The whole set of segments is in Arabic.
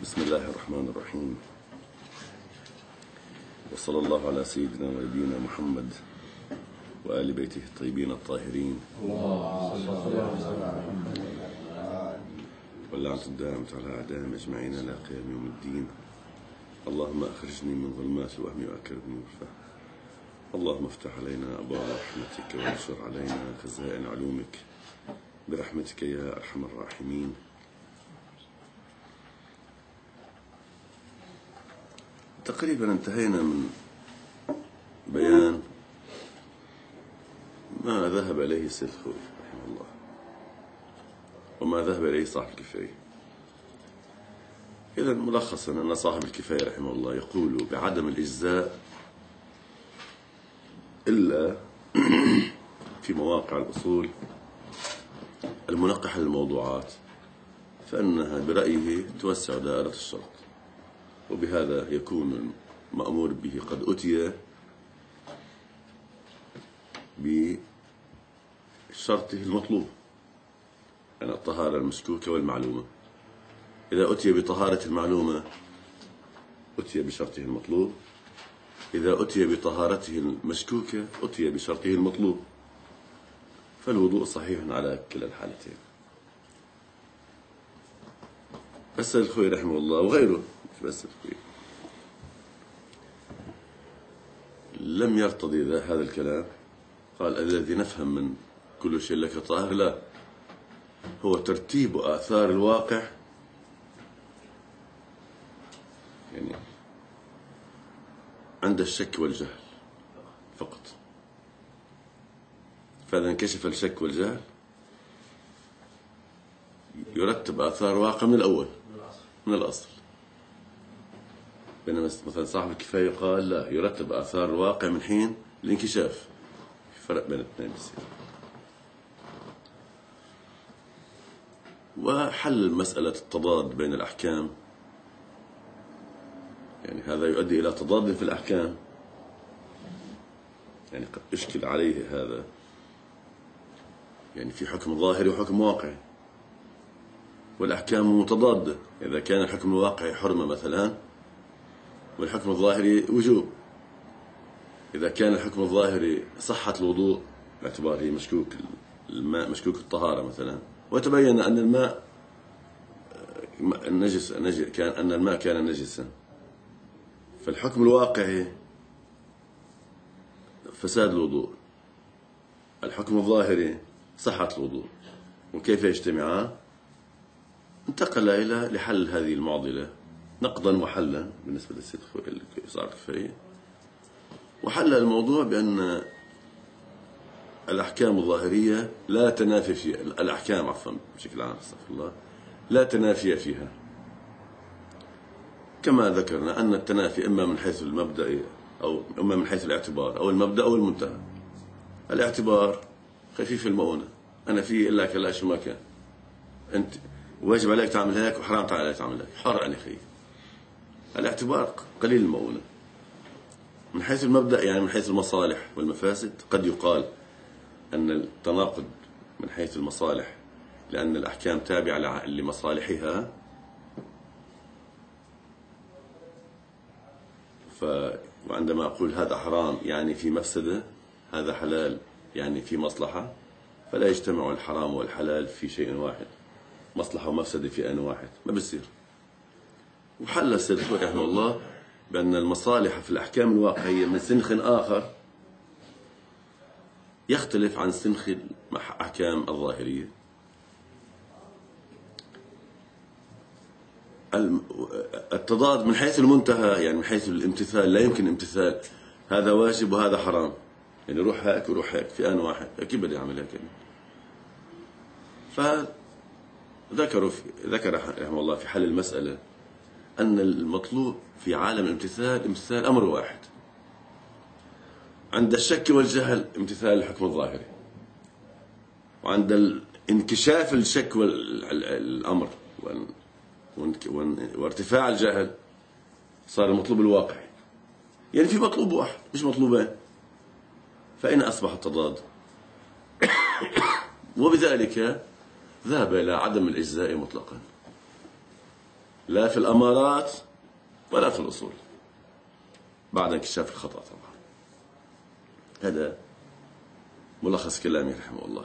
بسم الله الرحمن الرحيم، وصلى الله على سيدنا ونبينا محمد وآل بيته الطيبين الطاهرين، واللعنة الدائمة على أعدائهم أجمعين إلى قيام يوم الدين. اللهم أخرجني من ظلمات الوهم وأكرمني بالفهم. اللهم افتح علينا أبواب رحمتك وانشر علينا خزائن علومك برحمتك يا أرحم الراحمين. تقريبا انتهينا من بيان ما ذهب إليه السيد الخوئي رحمه الله وما ذهب إليه صاحب الكفاية. إذا ملخصا أن صاحب الكفاية رحمه الله يقول بعدم الإجزاء إلا في مواقع الأصول المنقحة للموضوعات، فإنها برأيه توسع دائرة الشرط، وبهذا يكون المأمور به قد أتي بشرطه المطلوب، يعني الطهارة المشكوكة والمعلومة. إذا أتي بطهارة المعلومة أتي بشرطه المطلوب، إذا أتي بطهارته المشكوكة أتي بشرطه المطلوب، فالوضوء صحيح على كلا الحالتين. بس الخوئي رحمه الله وغيره بس الخوئي لم يرتضي هذا الكلام. قال الذي نفهم من كل شيء لك طاهر، لا، هو ترتيب آثار الواقع، يعني عند الشك والجهل فقط. فإذا انكشف الشك والجهل يرتب آثار واقع من الأول، من الأصل. بينما مثلا صاحب الكفاية قال لا، يرتب آثار الواقع من حين الانكشاف. في فرق بين الاثنين بصير. وحل مسألة التضاد بين الأحكام، يعني هذا يؤدي إلى تضاد في الأحكام، يعني قد يشكل عليه هذا، يعني في حكم ظاهري وحكم واقعي، والأحكام متضادة. إذا كان الحكم الواقعي حرمة مثلا والحكم الظاهري وجوب، إذا كان الحكم الظاهري صحة الوضوء باعتباره مشكوك الماء، مشكوك الطهارة مثلا، وتبين أن الماء نجس، أن الماء كان نجسا، فالحكم الواقعي فساد الوضوء، الحكم الظاهري صحة الوضوء، وكيف يجتمعان؟ انتقل إلى لحل هذه المعضلة نقضا وحلا بالنسبة للسيد صاحب الكفاية، وحل الموضوع بأن الأحكام الظاهرية لا تنافي فيها، الأحكام عفوا بشكل عام استغفر الله، لا تنافي فيها، كما ذكرنا أن التنافي إما من حيث المبدأ أو إما من حيث الاعتبار، أو المبدأ أو المنتهى. الاعتبار خفيف المؤونة، أنا فيه إلا كلا شو ما كان، أنت واجب عليك تعمل هيك وحرام عليك تعمل هيك، حر عن أخي. الاعتبار قليل المؤونة. من حيث المبدأ يعني من حيث المصالح والمفاسد، قد يقال أن التناقض من حيث المصالح لأن الأحكام تابعة لمصالحها، وعندما أقول هذا حرام يعني في مفسدة، هذا حلال يعني في مصلحة، فلا يجتمع الحرام والحلال في شيء واحد، مصلحة ومفسدة في آن واحد، ما بصير. وحل السيد الخوئي رحمه الله بأن المصالح في الأحكام الواقعية من سنخ آخر يختلف عن سنخ الأحكام الظاهرية. التضاد من حيث المنتهى يعني من حيث الامتثال، لا يمكن امتثال هذا واجب وهذا حرام، يعني روح هيك وروح هيك في آن واحد، أكيد بدي أعمل هيك. ذكر رحمه الله في حل المسألة أن المطلوب في عالم الامتثال امتثال أمر واحد، عند الشك والجهل امتثال الحكم الظاهري، وعند انكشاف الشك والأمر وارتفاع الجهل صار المطلوب الواقعي، يعني في مطلوب واحد مش مطلوبين، فإن أصبح التضاد وبذلك ذهب إلى عدم الإجزاء مطلقا. لا في الأمارات ولا في الأصول بعد انكشاف الخطأ. طبعا هذا ملخص كلامي رحمه الله.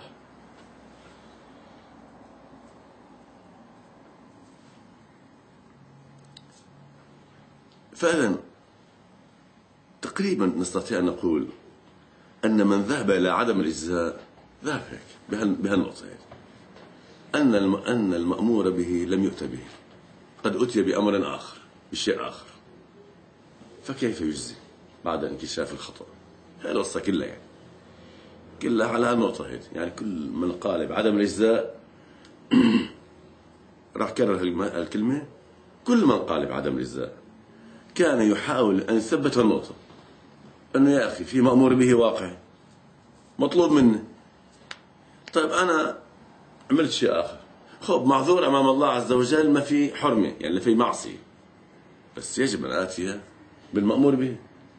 فعلا تقريبا نستطيع أن نقول أن من ذهب إلى عدم الإجزاء ذهب هيك بهالنقطة هيك، أن المأمور به لم يؤت به، قد أتي بأمر آخر بشيء آخر، فكيف يجزي بعد انكشاف الخطأ؟ هي القصة كلها يعني كلها على هالنقطة هيك. يعني كل من قال بعدم الإجزاء راح كرر الكلمة، كل من قال بعدم الإجزاء كان يحاول أن يثبت النقطة أنه يا أخي في مأمور به واقع مطلوب مني. طيب أنا عملت شيء آخر، خب معذور أمام الله عز وجل، ما في حرمة يعني في معصية، بس يجب أن آتي بالمأمور به.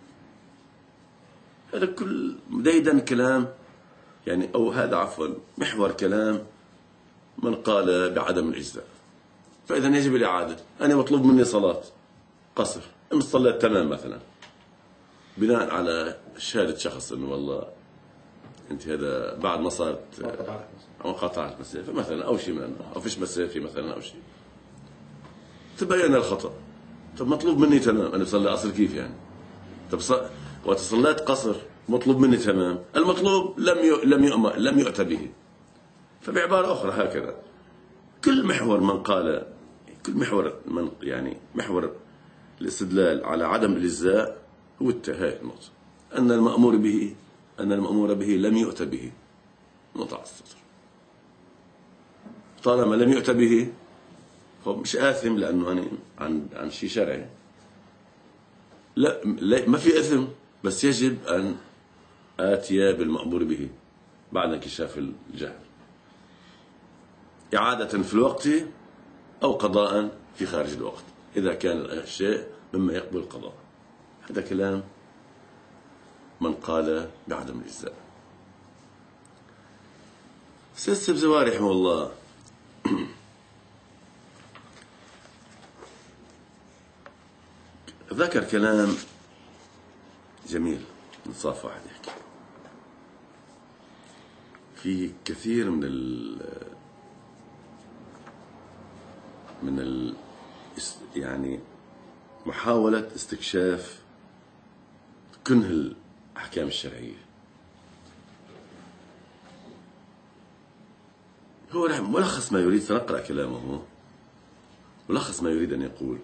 هذا كل ديدا كلام يعني، أو هذا عفوا محور كلام من قال بعدم الإجزاء. فإذا يجب الإعادة. أنا مطلوب مني صلاة قصر، أمس صليت تمام مثلا بناء على شهادة شخص أنه والله أنت هذا بعد ما صارت قطعت مسافة مثلا أو شيء من أو فيش مسافة مثلا أو شيء، تبين الخطأ. طب مطلوب مني تمام، أنا بصلي قصر كيف يعني؟ طب وتصليت قصر مطلوب مني تمام، المطلوب لم يؤت به. فبعبارة أخرى هكذا كل محور من قال، كل محور من يعني محور الاستدلال على عدم الإجزاء هو هاي النقطة، أن المأمور به لم يؤت به، نقطة على السطر. طالما لم يؤت به هو مش آثم، لأنه أنا عن شيء شرعي، لا ما في إثم، بس يجب أن آتي بالمأمور به بعد انكشاف الجهل، إعادة في الوقت أو قضاء في خارج الوقت إذا كان الشيء مما يقبل القضاء. هذا كلام من قال بعدم الإجزاء. سيد السبزواري رحمه الله ذكر كلام جميل نصاف واحد يحكي في كثير من يعني محاولة استكشاف كنه الأحكام الشرعية. هو ملخص ما يريد، سنقرأ كلامه، ملخص ما يريد أن يقول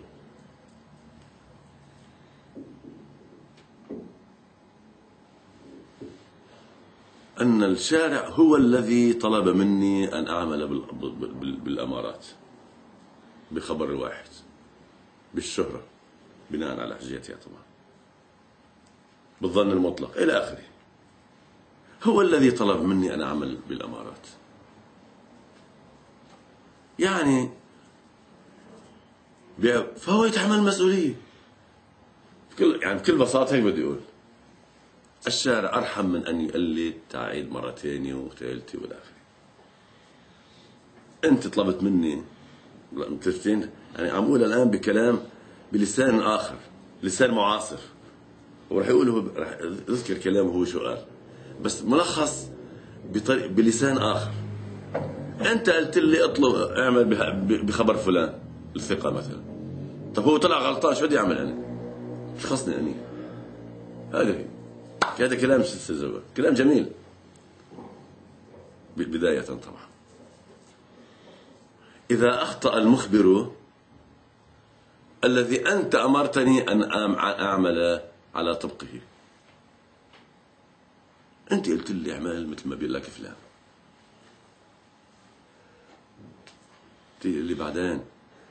أن الشارع هو الذي طلب مني أن أعمل بالأمارات، بخبر الواحد، بالشهرة بناء على حجيتها طبعا، بالظن المطلق إلى آخره. هو الذي طلب مني أن أعمل بالأمارات، يعني فهو يتحمل المسؤولية يعني بكل بساطة. هيك بدي أقول الشارع أرحم من أن يقلد تعيد مرة ثانية وثالثة والى آخره. أنت طلبت مني يعني عم أقول الآن بكلام بلسان آخر، لسان معاصر، ورح يقوله رح أذكر كلامه هو شو قال، بس ملخص بلسان آخر. أنت قلت لي اطلب اعمل بخبر فلان الثقة مثلا، طب هو طلع غلطان، شو بدي أعمل أنا؟ مش خصني أنا. هذا كلام الزوار، كلام جميل بداية. طبعا إذا أخطأ المخبر الذي أنت أمرتني أن أعمل على طبقه، أنت قلت لي اعمل مثل ما بيقول لك فلان، اللي بعدين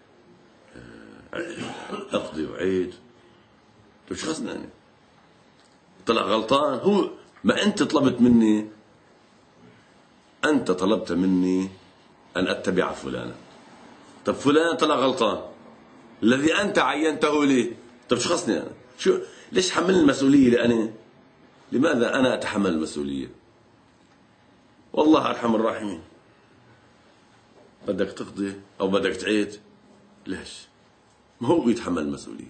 أقضي وعيد، مش خصنا أنا. طلع غلطان هو، ما أنت طلبت مني، أنت طلبت مني أن أتبع فلانا، طب فلان طلع غلطان الذي أنت عينته لي، طب شو خصني أنا؟ ليش حملني المسؤولية لأنا؟ لماذا أنا أتحمل المسؤولية؟ والله أرحم الراحمين. بدك تقضي أو بدك تعيد، ليش؟ ما هو يتحمل المسؤولية.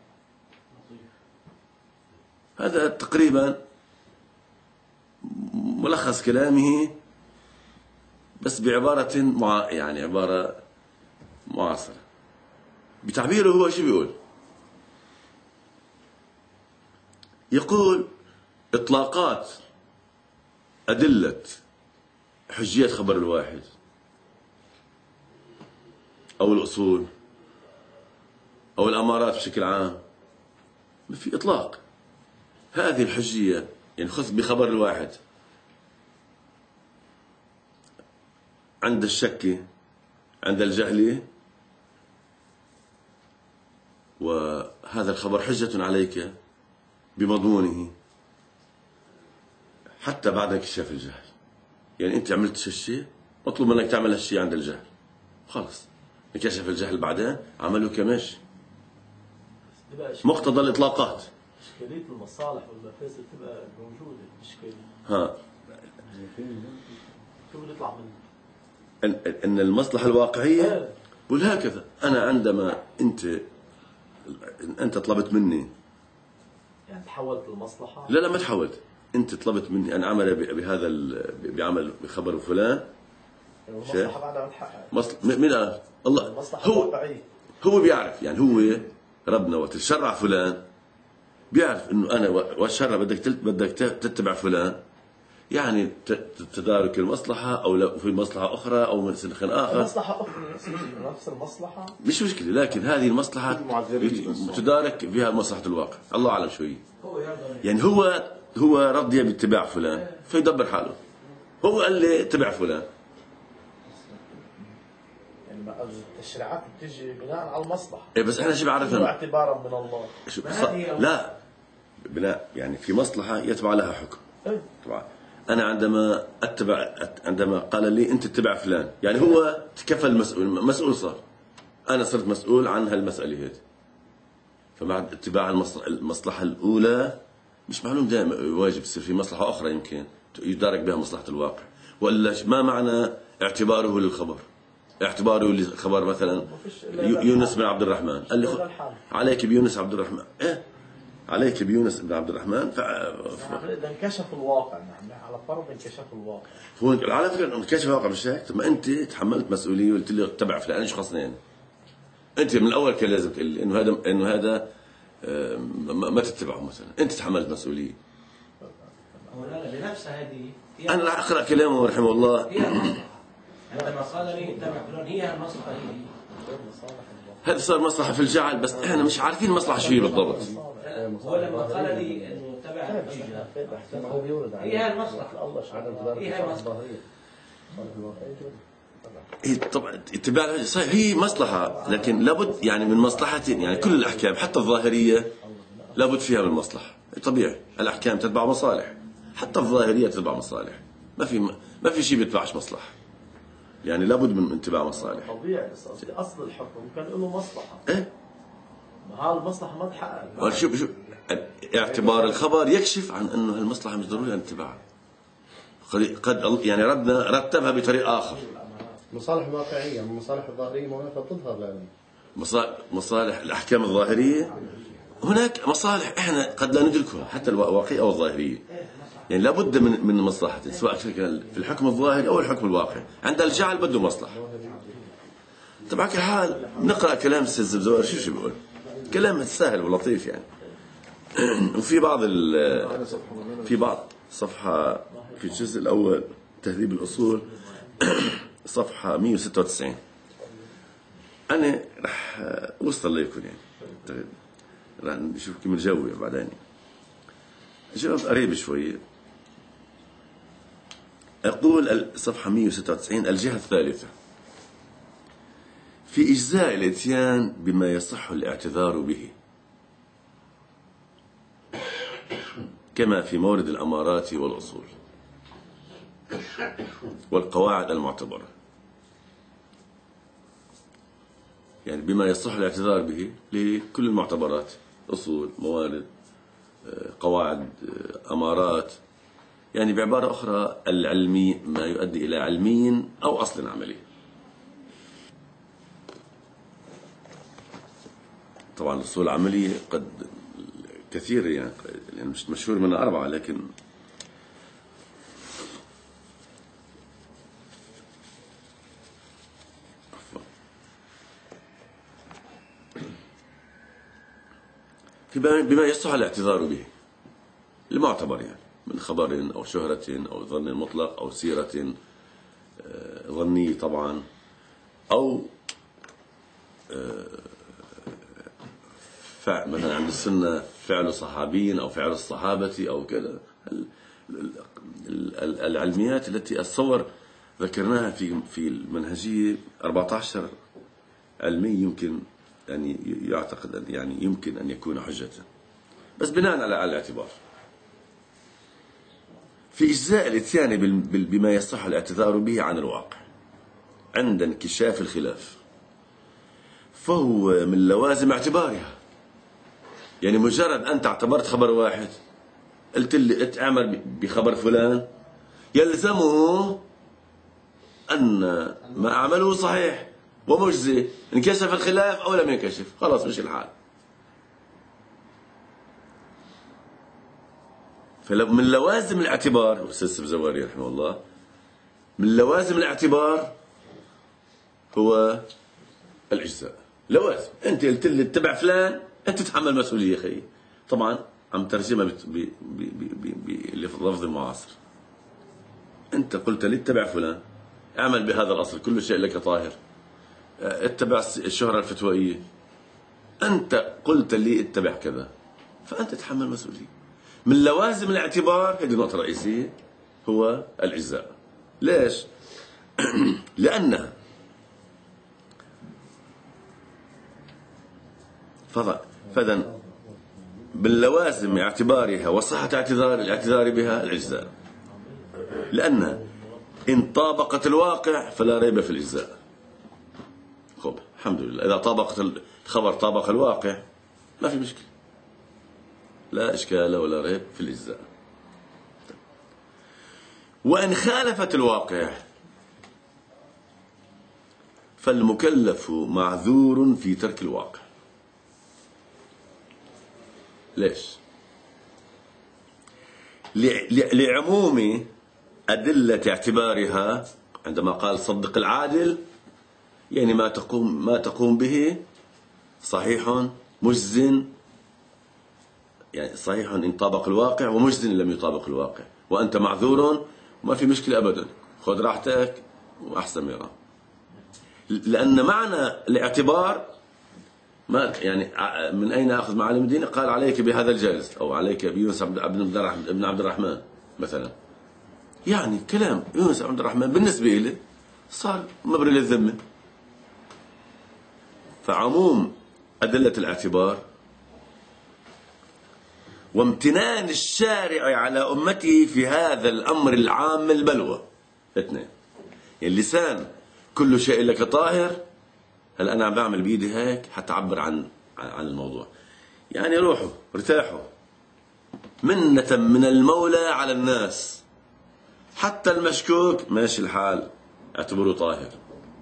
هذا تقريبا ملخص كلامه، بس بعبارة يعني عبارة معاصرة. بتعبيره هو شو بيقول؟ يقول إطلاقات أدلة حجية خبر الواحد أو الأصول أو الأمارات بشكل عام، ما في إطلاق. هذه الحجية يعني خذ بخبر الواحد عند الشك، عند الجهل، وهذا الخبر حجة عليك بمضمونه حتى بعد انكشاف الجهل. يعني أنت عملت الشيء، مطلوب منك تعمل هالشيء عند الجهل، خلص انكشف الجهل بعدين عملوك ماشي. مقتضى الإطلاقات. إشكالية المصالح والمفاسد تبقى موجودة. إشكالية ها شو بنطلع من إن المصلحة الواقعية بقول هكذا. أنا عندما أنت طلبت مني، يعني تحولت المصلحة؟ لا ما تحولت، أنت طلبت مني أن أعمل بهذا بعمل بخبر فلان. المصلحة بعدها بتحقق. مين قال؟ الله. المصلحة الواقعية هو بيعرف، يعني هو ربنا وقت شرع فلان بيعرف إنه أنا والشرع بدك تتبع فلان، يعني تدارك المصلحة أو لا في مصلحة أخرى أو من سلخ آخر. مصلحة أخرى نفس المصلحة مش مشكلة، لكن هذه المصلحة تدارك فيها مصلحة الواقع. الله أعلم شوي. يعني هو رضي باتباع فلان فيدبر حاله. هو قال لي اتبع فلان. يعني التشريعات بتجي بناء على المصلحة. إيه بس إحنا شو بعرفنا؟ اعتبارا من الله. لا بناء يعني في مصلحة يتبع لها حكم. طبعا أنا عندما قال لي أنت اتبع فلان، يعني هو تكفل مسؤول صار. أنا صرت مسؤول عن هالمسألة هذه. فبعد اتباع المصلحة الأولى مش معلوم دائما واجب يصير في مصلحة أخرى يمكن يدارك بها مصلحة الواقع. ولا ما معنى اعتباره للخبر؟ اعتباره للخبر مثلا يونس بن عبد الرحمن، قال لي عليك بيونس عبد الرحمن. إيه عليك بيونس بن عبد الرحمن. إذا انكشف الواقع، نعم على فرض انكشف الواقع. هو على فكرة انكشف الواقع مش هيك. طب ما أنت تحملت مسؤولية وقلت لي اتبع فلان، إيش خاصني يعني؟ أنت من الأول كان لازم تقول لي إنه هذا ما تتبعه مثلا. أنت تحملت مسؤولية. لنفس هذه أنا راح أقرأ كلامه رحمه الله. عندما قال لي اتبع فلان هي المصلحة هي. هذا صار مصلحة في الجعل، بس إحنا مش عارفين المصلحة شو هي بالضبط. هو لما قال لي انه اتبع هي المصلحة. هي المصلحة. طبعا اتباع هي مصلحة، لكن لابد يعني من مصلحة. يعني كل الأحكام حتى الظاهرية لابد فيها من مصلحة. طبيعي الأحكام تتبع مصالح، حتى الظاهرية تتبع مصالح. ما في شيء بيتبعش مصلحة، يعني لابد من اتباع مصالح. طبيعي. بس أصل الحكم كان له مصلحة. إيه هاي المصلحة ما تحقق. شوف اعتبار الخبر يكشف عن أنه هالمصلحة مش ضروري أن تتبعها. قد يعني ربنا رتبها بطريقة آخر. مصالح واقعية، المصالح الظاهرية معناتها تظهر لنا. مصالح الأحكام الظاهرية، هناك مصالح إحنا قد لا ندركها حتى الواقعية أو الظاهرية. يعني لابد من مصلحة، سواء في الحكم الظاهري أو الحكم الواقعي. عند الجعل بده مصلحة. طبعا كل حال نقرأ كلام السيد الزبزوار شو بيقول. كلام سهل ولطيف يعني. وفي بعض صفحة في الجزء الأول تهذيب الأصول صفحة 196. أنا رح أوصل لكم يعني رح نشوف كم الجو بعدين. الجواب قريب شوي. أقول صفحة 196 الجهة الثالثة في إجزاء الإتيان بما يصح الاعتذار به، كما في مورد الأمارات والأصول والقواعد المعتبرة. يعني بما يصح الاعتذار به لكل المعتبرات، أصول، موارد، قواعد، أمارات. يعني بعبارة أخرى العلمي ما يؤدي إلى علمي أو أصل عملي. طبعا الأصول العملية قد كثيرة يعني مش مشهور منها 4 لكن بما يصح الاعتذار به المعتبر يعني من خبر أو شهرة أو ظن مطلق أو سيرة ظني طبعا أو مثلا عند السنة فعل صحابي أو فعل الصحابة أو كذا. العلميات التي أتصور ذكرناها في المنهجية 14 علمي يمكن يعني يعتقد أن يعني يمكن أن يكون حجة، بس بناء على الاعتبار. في إجزاء الإتيان بما يصح الاعتذار به عن الواقع عند انكشاف الخلاف فهو من لوازم اعتبارها. يعني مجرد أنت اعتبرت خبر واحد قلت لي اعمل بخبر فلان يلزمه أن ما أعمله صحيح ومجزي، انكشف الخلاف أو لم ينكشف خلاص مش الحال. فمن لوازم الاعتبار أستاذ الزواري رحمه الله، من لوازم الاعتبار هو الإجزاء. لوازم. أنت قلت لي اتبع فلان أنت تتحمل مسؤولية خيي. طبعا عم ترجمها بلفظ المعاصر. أنت قلت لي اتبع فلان، اعمل بهذا الأصل كل شيء لك طاهر، اتبع الشهرة الفتوائية، أنت قلت لي اتبع كذا فأنت تتحمل مسؤولية. من لوازم الاعتبار هذه نقطة رئيسية هو الإجزاء. ليش؟ لأنها فإذا من لوازم اعتبارها وصحة الاعتذار بها الإجزاء، لأن إن طابقت الواقع فلا ريب في الإجزاء. خب الحمد لله، إذا طابقت الخبر طابق الواقع ما في مشكلة، لا إشكال ولا ريب في الإجزاء. وإن خالفت الواقع فالمكلف معذور في ترك الواقع. ليش؟ لعموم أدلة اعتبارها. عندما قال صدق العادل يعني ما تقوم به صحيح مجز، يعني صحيح إن طابق الواقع ومجز إن لم يطابق الواقع، وأنت معذور وما في مشكلة أبدا، خذ راحتك وأحسن ميرا. لأن معنى الاعتبار ما يعني من أين أخذ معالم الدين؟ قال عليك بهذا الجالس أو عليك بيونس بن عبد الرحمن مثلا، يعني كلام يونس عبد الرحمن بالنسبة إلي صار مبرر للذمة. فعموم أدلة الاعتبار وامتنان الشارع على أمته في هذا الأمر العام البلوى. اثنين، اللسان كل شيء لك طاهر. هل أنا عم بعمل بإيدي هيك حتى أعبر عن الموضوع، يعني روحوا ارتاحوا، منة من المولى على الناس، حتى المشكوك ماشي الحال اعتبروه طاهر.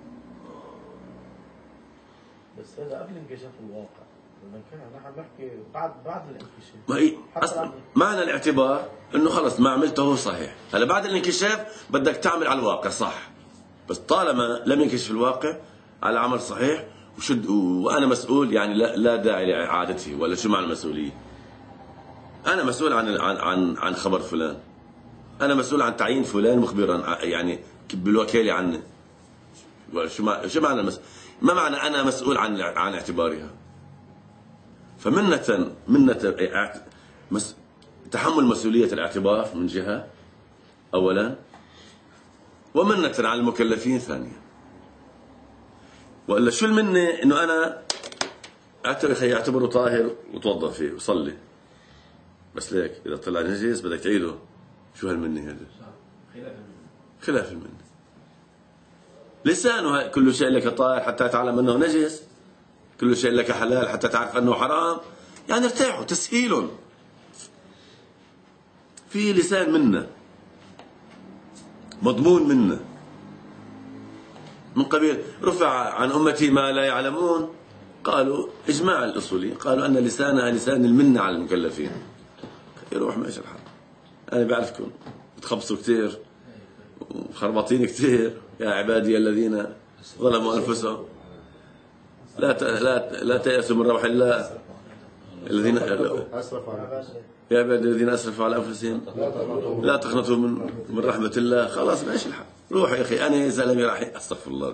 بس هذا قبل انكشاف الواقع، لما كان نحن نحكي بعد الانكشاف. ما هي أصلا معنى الاعتبار إنه خلص ما عملته صحيح. هلا بعد الانكشاف بدك تعمل على الواقع صح، بس طالما لم ينكشف الواقع على عمل صحيح وأنا مسؤول، يعني لا داعي لإعادته. ولا شو معنى المسؤولية؟ أنا مسؤول عن خبر فلان، أنا مسؤول عن تعيين فلان مخبرا يعني بالوكالة عني. شو معنى ما معنى أنا مسؤول عن اعتبارها؟ فمنة تحمل مسؤولية الاعتبار من جهة أولا، ومنة على المكلفين ثانيا. وإلا شو المنة؟ إنه أنا اعتبره طاهر وتوضأ فيه وصلي، بس ليك إذا طلع نجس بدك تعيده. شو هالمنة هذا؟ خلاف المنة. لسانه كل شيء لك طاهر حتى تعلم أنه نجس، كل شيء لك حلال حتى تعرف أنه حرام. يعني ارتاحوا، تسهيل. في لسان منة، مضمون منة، من قبيل رفع عن أمتي ما لا يعلمون، قالوا إجماع الأصوليين قالوا أن لسانها لسان المنة على المكلفين. يروح ماشي الحال. أنا بعرفكم بتخبصوا كتير وخربطين كتير يا عبادي الذين ظلموا أنفسهم لا تيأسوا من روح الله الذين أسرفوا على يا عبادي الذين أسرفوا على أنفسهم لا تقنطوا من رحمة الله. خلاص ماشي الحال. روح يا أخي أنا يا زلمة راح أستغفر الله.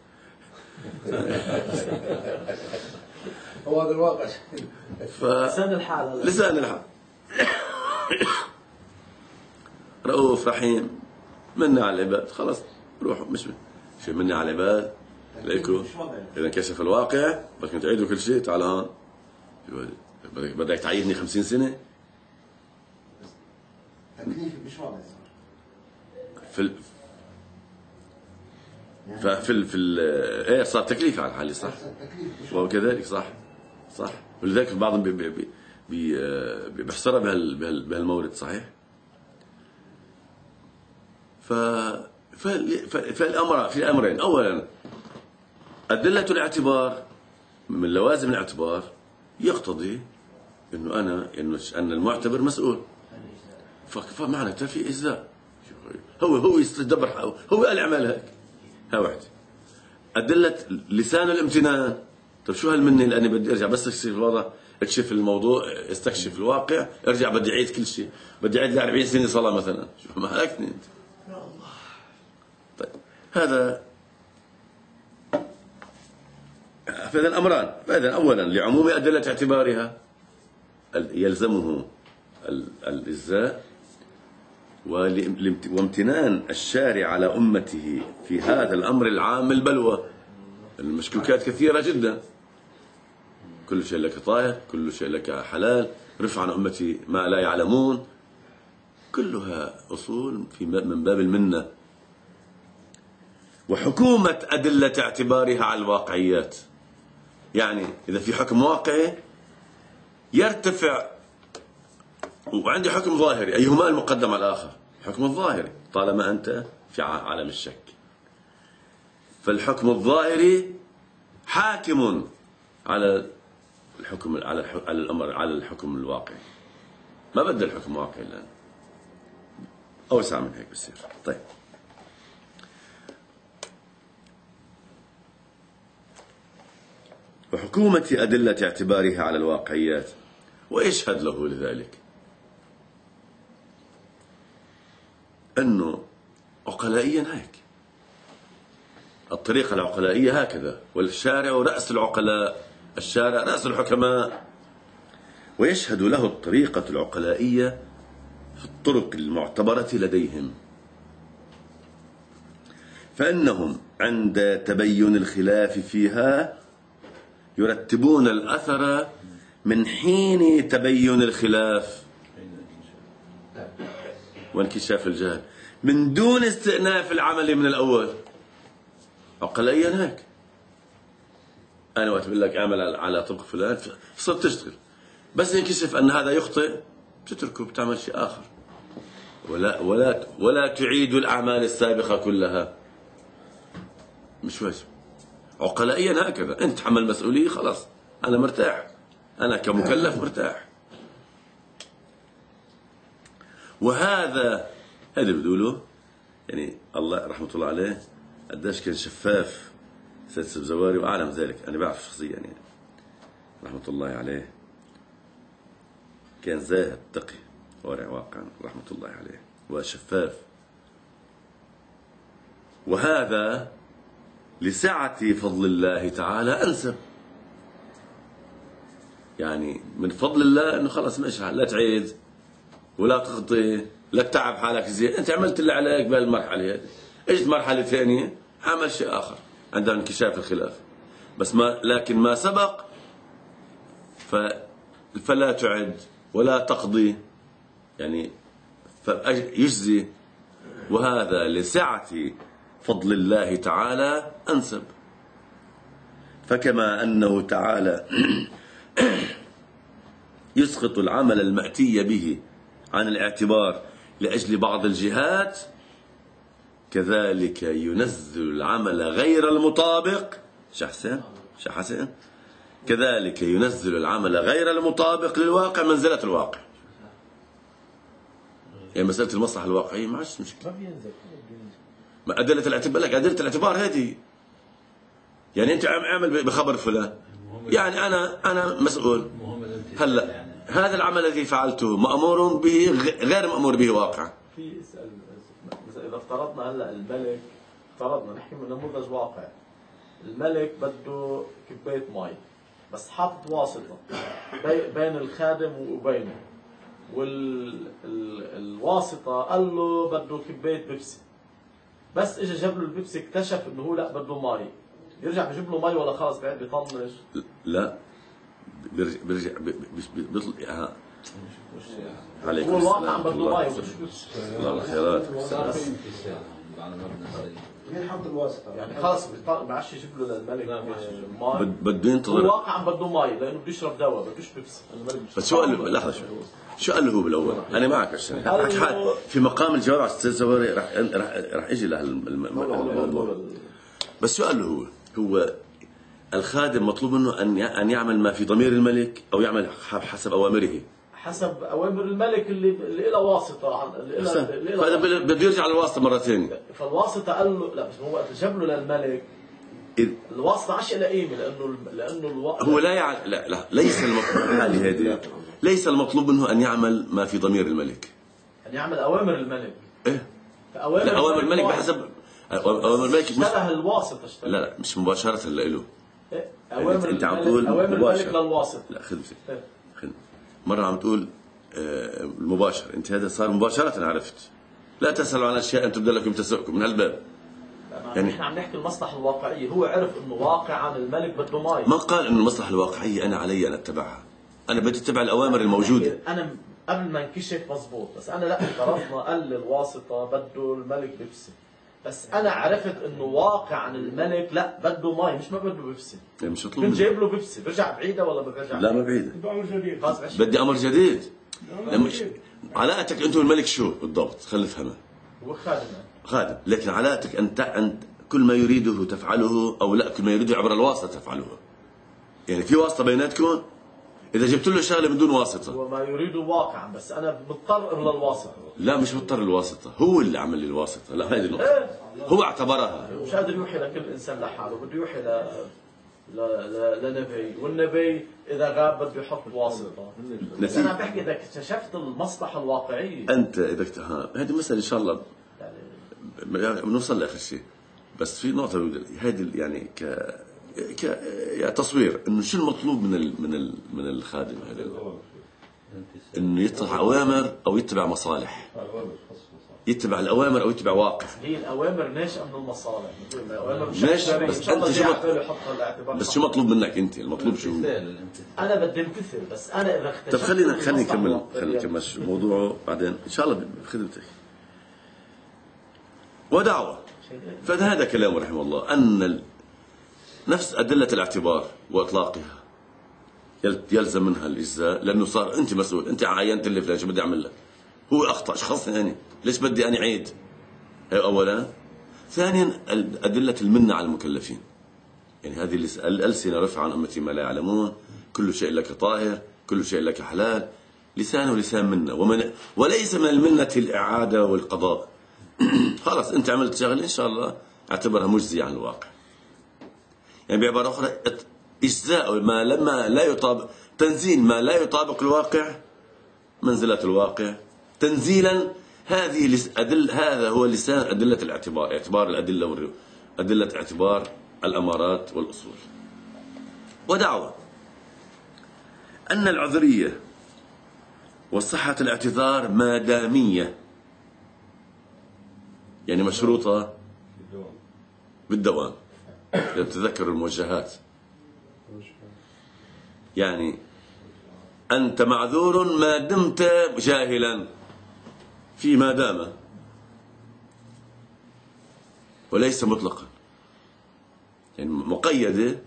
هو هذا الواقع. لسان الحال لسان الحال. رؤوف رحيم منا على العباد. خلاص روحوا مش شيء منا على العباد ليكو إذا كشف الواقع بدكم تعيدوا كل شيء. تعال هون بدك تعيدني 50 سنة. تكليف مش واضح في ايه صار تكليف على الحالي صح وكذلك صح ولذلك بعضهم بيحصرها بهالمورد صحيح. فالامر في امرين. اولا ادله الاعتبار من لوازم الاعتبار يقتضي انه ان المعتبر مسؤول. فمعناته في اجزاء. هو يتدبر حاله. هو قال اعمل هيك. ها واحد. أدلة لسان الامتنان. طيب شو هالمنة اللي أنا بدي أرجع بس أكشف الوضع أكشف الموضوع استكشف الواقع أرجع بدي أعيد كل شيء بدي أعيد 40 سنة صلاة مثلا. شو ما هلكتني أنت. طيب هذا فإذا الأمران. فإذا أولا لعموم أدلة اعتبارها يلزمه الإجزاء وامتنان الشارع على أمته في هذا الأمر العام البلوى. المشكوكات كثيرة جدا. كل شيء لك طاهر كل شيء لك حلال رفع عن أمتي ما لا يعلمون. كلها أصول من باب المنة. وحكومة أدلة اعتبارها على الواقعيات. يعني إذا في حكم واقعي يرتفع وعندي حكم ظاهري أيهما المقدم على الآخر؟ الحكم الظاهري طالما أنت في عالم الشك. فالحكم الظاهري حاكم على الحكم على الأمر على الحكم الواقعي. ما بدل الحكم واقعي الآن أوسع من هيك بصير. طيب وحكومة أدلة اعتبارها على الواقعيات ويشهد له لذلك أنه عقلائيا هيك الطريقة العقلائية هكذا. والشارع رأس العقلاء الشارع رأس الحكماء. ويشهد له الطريقة العقلائية في الطرق المعتبرة لديهم. فإنهم عند تبين الخلاف فيها يرتبون الأثر من حين تبين الخلاف وانكشاف الجهل من دون استئناف العمل من الأول. عقلائيا هيك. أنا وقت بقول لك أعمل على طبق فلان صرت تشتغل بس ينكشف أن هذا يخطئ بتتركه بتعمل شيء آخر. ولا تعيد الأعمال السابقة كلها. مش واجب. عقلائيا هكذا. أنت تحمل مسؤولية خلاص أنا مرتاح. أنا كمكلف مرتاح. وهذا بيقولوا يعني الله رحمة الله عليه قديش كان شفاف سيد السبزواري وأعلم ذلك. أنا بعرف شخصيا يعني رحمة الله عليه كان زاهد تقي ورع واقعا رحمة الله عليه وشفاف. وهذا لسعة فضل الله تعالى أنسب. يعني من فضل الله أنه خلاص ماشي لا تعيد ولا تخطي لا تتعب حالك زين. أنت عملت اللي عليك بهالمرحلة هذه. اجت مرحلة ثانية عمل شيء آخر عند انكشاف الخلاف. بس لكن ما سبق فلا تعد ولا تقضي يعني يجزي. وهذا لسعة فضل الله تعالى أنسب. فكما أنه تعالى يسقط العمل المأتي به عن الاعتبار لأجل بعض الجهات كذلك ينزل العمل غير المطابق شحسن كذلك ينزل العمل غير المطابق للواقع منزلة الواقع. يعني مسألة المصلحة الواقعية ما عادش مشكلة. ما بينزل. ما أدلة الاعتبار لك، أدلة الاعتبار هذه. يعني أنت اعمل بخبر فلان، يعني أنا مسؤول. هلا هذا العمل الذي فعلته مأمور به غير مأمور به واقع. في اسأل إذا افترضنا هلا الملك، افترضنا نحكي من نموذج واقع، الملك بده كباية مي بس حاطط واسطة بين الخادم وبينه، والواسطة قال له بده كباية بيبسي، بس اجى جاب له البيبسي اكتشف انه هو لا بده مي، يرجع بجيب له مي ولا خلص قاعد بيطنش؟ لا بيرجع بيطلع عليكم هو الواقع عم بده مي. الله خيرات. مين حط الواسطة؟ يعني خلص ما بعرفش يجيب له للملك مي، بده ينتظر. هو الواقع عم بده مي لانه بده يشرب دواء، بدوش بيبسي. بس شو قال له؟ لحظة شو قال له هو بالاول؟ انا معك هالشيء في مقام الجواب على استاذ زواري راح اجي لهالموضوع. بس شو قال له هو الخادم مطلوب منه ان يعمل ما في ضمير الملك او يعمل حسب اوامره، حسب اوامر الملك اللي له واسطه، فهذا بده يرجع للواسطه مره ثانيه. فالواسطه قال له لا، بس هو وقت جاب له للملك الواسطه عاش لها قيمه لانه هو لا ليس المطلوب هذه ليس المطلوب منه ان يعمل ما في ضمير الملك، ان يعمل اوامر الملك. ايه اوامر الملك بحسب اوامر الملك اشتغل الواسطه اشتغل. لا مش مباشره له. اوامر انت عم تقول اوامر الملك مباشر. للواسطه. لا خذ مرة عم تقول المباشر، انت هذا صار مباشرة. عرفت؟ لا تسألوا عن اشياء ان تبدأ لكم تسؤكم من هالباب. يعني احنا عم نحكي المصلحة الواقعية، هو عرف انه واقعا الملك بده مي. ما قال انه المصلحة الواقعية انا علي ان اتبعها، انا بدي اتبع الاوامر الموجودة. انا قبل ما انكشف مزبوط، بس انا لا فرضنا قال الواسطة بده الملك بيبسي، بس انا عرفت انه واقعا الملك لا بده مي مش ما بده بيبسي. يعني مش مطلوب كنت جايب له بيبسي، برجع بعيدة ولا برجع؟ لا ما بعيدة، بأمر جديد. بدي امر جديد. مش علاقتك انت والملك شو بالضبط؟ خلي افهمها. هو خادم، لكن علاقتك انت كل ما يريده تفعله او لا كل ما يريده عبر الواسطة تفعله. يعني في واسطة بيناتكم، إذا جبت له شغلة بدون واسطة هو ما يريده واقعا، بس أنا مضطر للواسطة. لا مش مضطر الواسطة، هو اللي عمل لي الواسطة. لا هذه النقطة هو اعتبرها. مش قادر يوحي لكل إنسان لحاله، بده يوحي لنبي، والنبي إذا غاب بده يحط واسطة. بس أنا بحكي إذا اكتشفت المصلحة الواقعية. أنت إذا هذه مسألة إن شاء الله يعني بنوصل لآخر شيء. بس في نقطة هذه يعني يعني تصوير إنه شو المطلوب من الخادم هذا، إنه يطلع أوامر أو يتبع مصالح، يتبع الأوامر أو يتبع واقع. هي الأوامر ناشئة من المصالح، ماشي. بس أنت شو مطلوب منك أنت؟ المطلوب شو؟ أنا بدي امتثل، بس أنا إذا اختشفت. طب خلينا نكمل موضوعه بعدين إن شاء الله بخدمتك. ودعوة. فهذا كلامه رحمه الله أن نفس أدلة الاعتبار وإطلاقها يلزم منها الإجزاء، لأنه صار أنت مسؤول، أنت عينت اللي فلان شو بدي أعمل لك، هو أخطأ شخصني أنا، ليش بدي أنا عيد؟ أولا. ثانيا أدلة المنة على المكلفين، يعني هذه الألسنة رفع عن أمتي ما لا يعلمون، كل شيء لك طاهر، كل شيء لك حلال، لسانه لسان منة، وليس من المنة الإعادة والقضاء. خلاص أنت عملت شغل إن شاء الله اعتبرها مجزية عن الواقع. يعني بعبارة أخرى إجزاء ما لما لا يطابق، تنزيل ما لا يطابق الواقع منزلة الواقع تنزيلا. هذا هو لسان أدلة الاعتبار، اعتبار الأدلة أدلة اعتبار الأمارات والأصول. ودعوة أن العذرية وصحة الاعتذار مادامية، يعني مشروطة بالدوام. تذكر الموجهات، يعني أنت معذور ما دمت جاهلا، في ما دام، وليس مطلقا، يعني مقيدة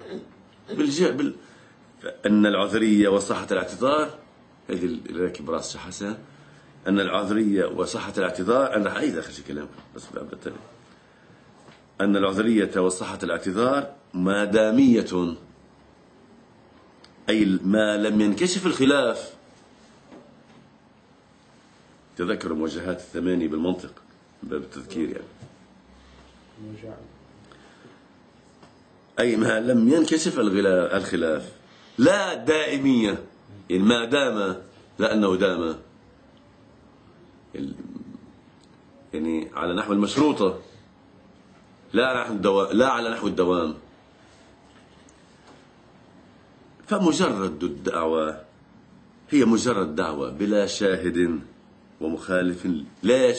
أن العذرية وصحة الاعتذار. هذه اللي راكب راس حسن، أن العذرية وصحة الاعتذار، أنا راح أعيد آخر شيء كلام بس بالتالي، أن العذرية وصحة الاعتذار مادامية أي ما لم ينكشف الخلاف. تذكروا موجهات الثمانية بالمنطق من باب التذكير يعني. أي ما لم ينكشف الخلاف لا دائمية، يعني ما دام، لا أنه دام يعني على نحو المشروطة، لا على نحو الدوام. فمجرد الدعوة هي مجرد دعوة بلا شاهد ومخالف. ليش؟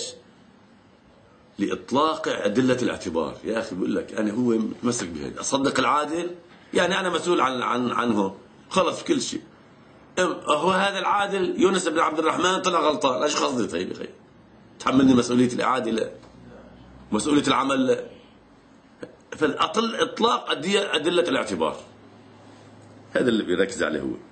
لإطلاق أدلة الاعتبار. يا أخي بقول لك أنا هو متمسك بهذا، أصدق العادل يعني أنا مسؤول عنه، خلص في كل شيء. هو هذا العادل يونس بن عبد الرحمن طلع غلطان، ايش قصدي؟ طيب يا اخي تحملني مسؤولية الإعادة؟ لا. مسؤولية العمل؟ لا. فالإطلاق أدلة الاعتبار هذا اللي بيركز عليه هو.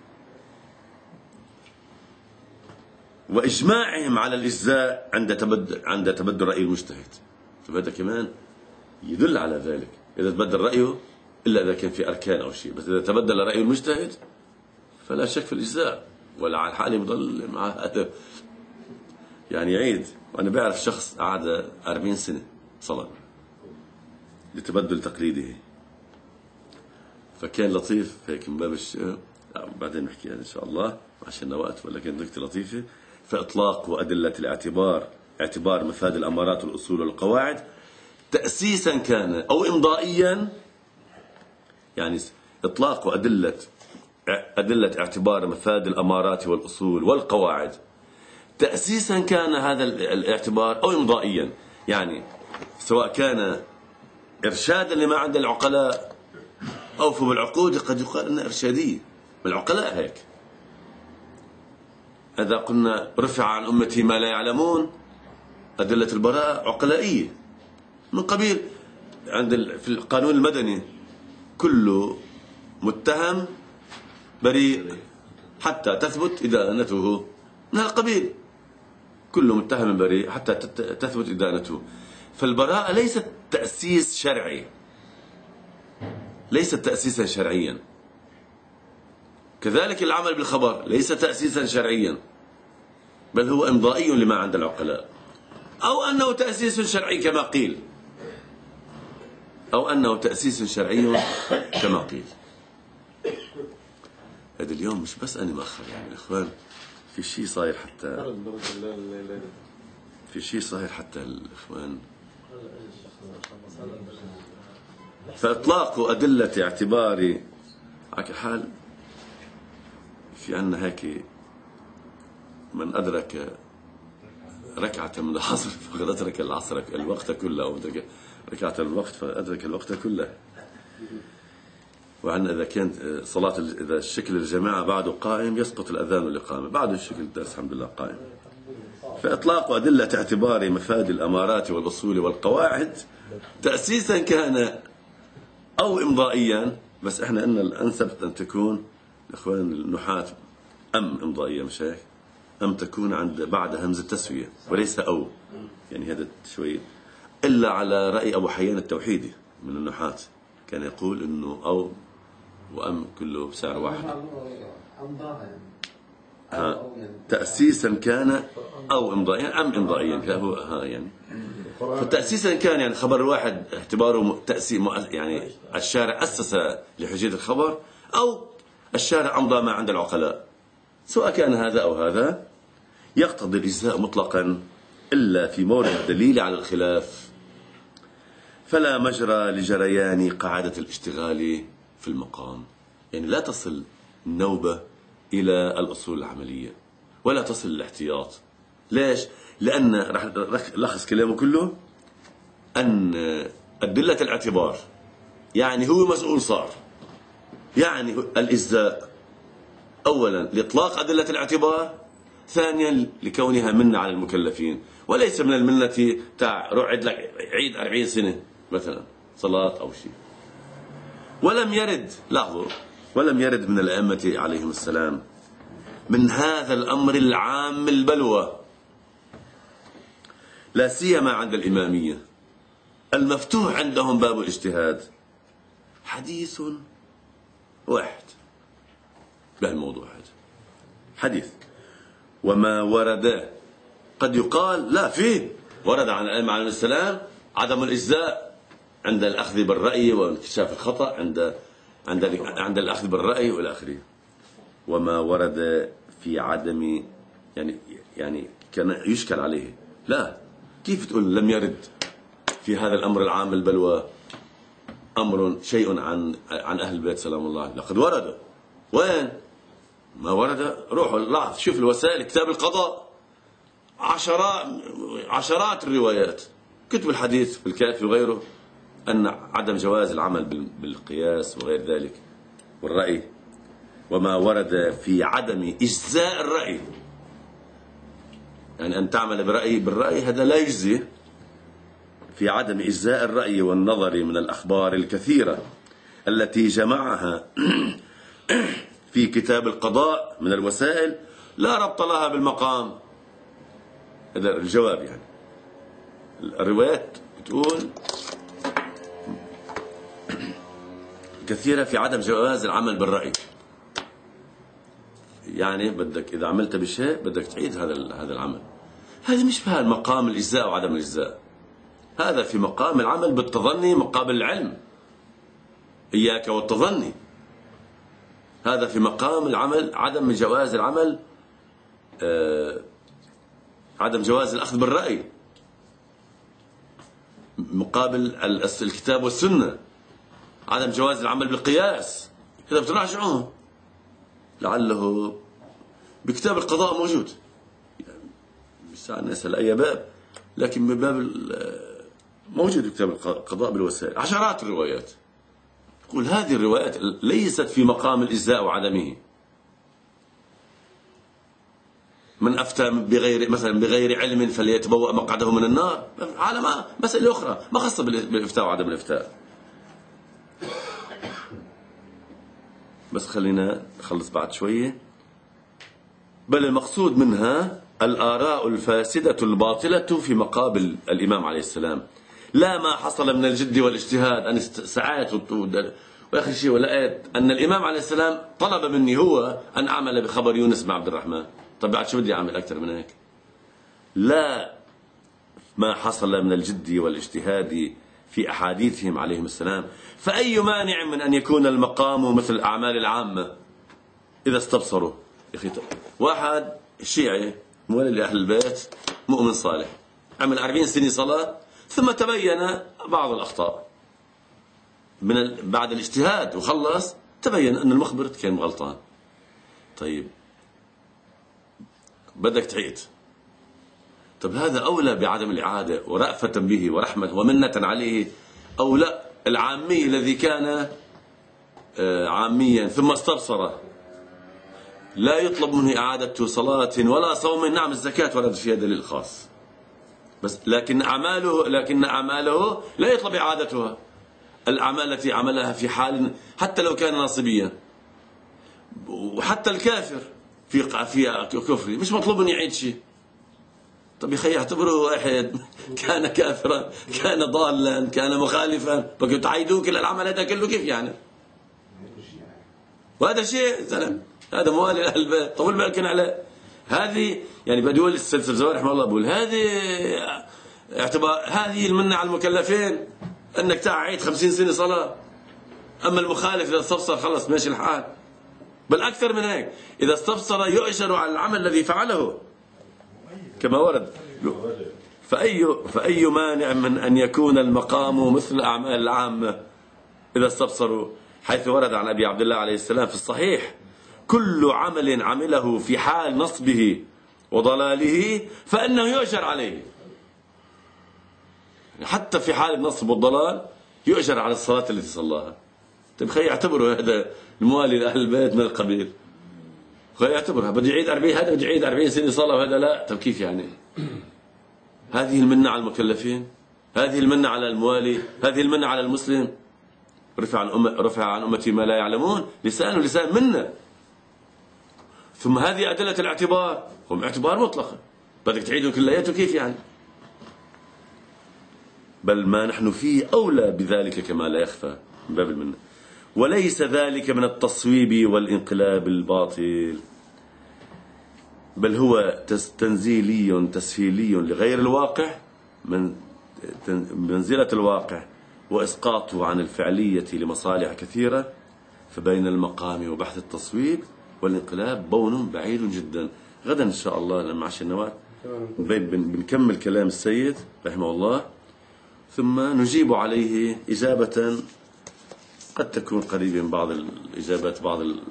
وإجماعهم على الإجزاء عند تبدل رأي المجتهد. فهذا كمان يدل على ذلك. إذا تبدل رأيه إلا إذا كان في أركان أو شيء، بس إذا تبدل رأي المجتهد فلا شك في الإجزاء، ولا على الحال يضل مع هذا يعني يعيد. وأنا بعرف شخص قعد 40 سنة صلاة لتبدل تقليده، فكان لطيف هيك من باب بعدين نحكيها إن شاء الله عشان وقت، ولا كانت نكتة لطيفة. فإطلاق وأدلة الاعتبار، اعتبار مفاد الأمارات والأصول والقواعد تأسيسا كان أو إمضائيا، يعني إطلاق وأدلة اعتبار مفاد الأمارات والأصول والقواعد تأسيسا كان هذا الاعتبار أو إمضائيا، يعني سواء كان إرشادا لما عند العقلاء أو في العقود قد يقال أنها إرشادية من العقلاء. هيك إذا قلنا رفع عن أمتي ما لا يعلمون، أدلة البراءة عقلائية من قبيل في القانون المدني كل متهم بريء حتى تثبت إدانته، من القبيل كل متهم بريء حتى تثبت إدانته. فالبراءة ليست تأسيس شرعي، ليست تأسيسا شرعيا. كذلك العمل بالخبر ليس تأسيسا شرعيا، بل هو إمضائي لما عند العقلاء، أو أنه تأسيس شرعي كما قيل، أو أنه تأسيس شرعي كما قيل. هذا اليوم مش بس أنا مأخر يعني الإخوان، في شيء صاير حتى الإخوان. فإطلاق أدلة اعتباري على حال في عنا هيك من أدرك ركعة من العصر فقد أدرك العصر الوقت كله، أو أدرك ركعة من الوقت فأدرك الوقت كله. وعن إذا كانت صلاة إذا الشكل الجماعة بعده قائم يسقط الأذان والإقامة، بعد الشكل الدرس الحمد لله قائم. فإطلاق أدلة اعتبار مفاد الأمارات والأصول والقواعد تأسيسا كان أو إمضائيا، بس إحنا قلنا الأنسب أن تكون الإخوان النحاة إمضائية، مش هيك؟ تكون عند بعد همزة التسوية وليس أو، يعني هذا شوي إلا على رأي أبو حيان التوحيدي من النحاة، كان يقول إنه أو وأم كله بسعر واحد. تأسيسا كان أو إمضائيا إمضائيا هو يعني. فتأسيسا كان يعني خبر الواحد اعتباره تأسيس، يعني الشارع أسس لحجية الخبر، أو الشارع أمضى ما عند العقلاء. سواء كان هذا أو هذا يقتضي الإجزاء مطلقا إلا في مورد الدليل على الخلاف، فلا مجرى لجريان قاعدة الاشتغال في المقام. يعني لا تصل النوبة إلى الأصول العملية ولا تصل الاحتياط. ليش؟ لأن راح لخص كلامه كله أن أدلة الاعتبار يعني هو مسؤول صار، يعني الإجزاء أولا لإطلاق أدلة الاعتبار، ثانيا لكونها منة على المكلفين، وليس من المنة تاع روح لك عيد 40 سنة مثلا صلاة أو شيء. ولم يرد، لاحظوا، ولم يرد من الأئمة عليهم السلام من هذا الأمر العام البلوى، لا سيما عند الإمامية المفتوح عندهم باب الاجتهاد، حديث واحد بهالموضوع هذا حديث. وما ورد قد يقال لا فيه ورد عن الأئمة عليهم السلام عدم الإجزاء عند الأخذ بالرأي واكتشاف الخطأ عند الأخذ بالرأي والى آخره. وما ورد في عدم يعني كان يشكل عليه، لا كيف تقول لم يرد في هذا الأمر العام البلوى شيء عن أهل البيت سلام الله عليه؟ لقد ورد. وين ما ورد؟ روحوا شوف الوسائل، كتاب القضاء عشرات الروايات، كتب الحديث بالكافي وغيره، أن عدم جواز العمل بالقياس وغير ذلك والرأي. وما ورد في عدم إجزاء الرأي، يعني أن تعمل بالرأي هذا لا يجزي، في عدم إجزاء الرأي والنظر من الأخبار الكثيرة التي جمعها في كتاب القضاء من الوسائل لا ربط لها بالمقام. هذا الجواب. يعني الروايات بتقول كثيرة في عدم جواز العمل بالرأي، يعني بدك إذا عملت بشيء بدك تعيد هذا العمل. هذا مش في مقام الإجزاء وعدم الإجزاء، هذا في مقام العمل بالتظني مقابل العلم، إياك والتظني. هذا في مقام العمل عدم جواز العمل، عدم جواز الأخذ بالرأي مقابل الكتاب والسنة، عدم جواز العمل بالقياس. إذا بتراجعوه لعله بكتاب القضاء موجود، يعني مش نسأل أي باب، لكن من باب موجود بكتاب القضاء بالوسائل عشرات الروايات. يقول هذه الروايات ليست في مقام الإجزاء وعدمه. من أفتى بغير علم فليتبوأ مقعده من النار، على مسألة أخرى ما خاصة بالإفتاء وعدم الإفتاء. بس خلينا نخلص بعد شوية. بل المقصود منها الآراء الفاسدة الباطلة في مقابل الإمام عليه السلام، لا ما حصل من الجد والاجتهاد أن ساعات وآخر شيء ولقيت أن الإمام عليه السلام طلب مني هو أن أعمل بخبر يونس بن عبد الرحمن. طب بعد شو بدي أعمل أكثر من هيك؟ لا ما حصل من الجد والاجتهاد في أحاديثهم عليهم السلام، فأي مانع من أن يكون المقام مثل الأعمال العامة إذا استبصروا. يا أخي واحد شيعي مولد لأهل البيت مؤمن صالح عمل 40 سنة صلاة، ثم تبين بعض الأخطاء بعد الاجتهاد وخلص تبين أن المخبر كان غلطان. طيب بدك تعيد، طب هذا أولى بعدم الإعادة ورأفة به ورحمة ومنة عليه، أو لا العامي الذي كان عاميا ثم استبصر لا يطلب منه إعادة صلاة ولا صوم، نعم الزكاة ورد فيها دليل خاص، بس لكن أعماله لا يطلب إعادتها. الأعمال التي عملها في حال حتى لو كان ناصبيا، وحتى الكافر في كفره مش مطلوب أن يعيد شيء. طب يا أخي اعتبره واحد كان كافرا كان ضالا كان مخالفا، بقوا تعيدوه كل العمل هذا كله كيف يعني؟ وهذا شيء سلام، هذا موالي أهل البيت طول بالكن عليه. هذه يعني بدول السلسلة الزوار رحمه الله بقول هذه اعتبار، هذه المنة على المكلفين أنك تعيد 50 سنة صلاة. أما المخالف إذا استبصر خلص ماشي الحال، بل أكثر من هيك إذا استبصر يؤجر على العمل الذي فعله كما ورد. فأي مانع من أن يكون المقام مثل الأعمال العامة إذا استبصروا، حيث ورد عن أبي عبد الله عليه السلام في الصحيح كل عمل عمله في حال نصبه وضلاله فإنه يؤجر عليه. حتى في حال النصب والضلال يؤجر على الصلاة التي صلاها. طيب خي يعتبروا هذا الموالي لأهل البيت من القبيل، خي يعتبرها بده يعيد 40، هذا بده يعيد 40 سنة صلاة وهذا لا. طيب كيف يعني؟ هذه المنة على المكلفين، هذه المنة على الموالي، هذه المنة على المسلم. رفع عن أمتي ما لا يعلمون، لسان منة. ثم هذه أدلة الاعتبار، هم اعتبار مطلقة، بدك تعيدوا كلياته كيف يعني؟ بل ما نحن فيه أولى بذلك كما لا يخفى من باب المنة. وليس ذلك من التصويب والانقلاب الباطل، بل هو تنزيلي تسهيلي لغير الواقع من منزلة الواقع وإسقاطه عن الفعلية لمصالح كثيرة. فبين المقام وبحث التصويب والانقلاب بون بعيد جدا. غدا إن شاء الله لما عشر النواه بنكمل كلام السيد رحمه الله، ثم نجيب عليه إجابة قد تكون قريبة من بعض الإجابات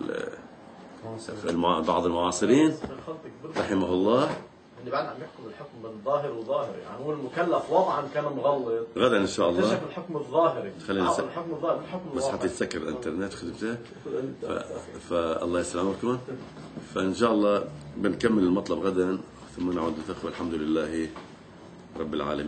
بعض المعاصرين رحمه الله. اللي بعد عم يحكم الحكم بين ظاهر وظاهري، يعني هو المكلف وضعا كان مغلط، غدا ان شاء الله اكتشف الحكم الظاهري، الحكم الظاهري الحكم بس حتى يتسكر الانترنت خدمته. فالله يسلم امركم. فان شاء الله بنكمل المطلب غدا ثم نعود نلتقي، والحمد لله رب العالمين.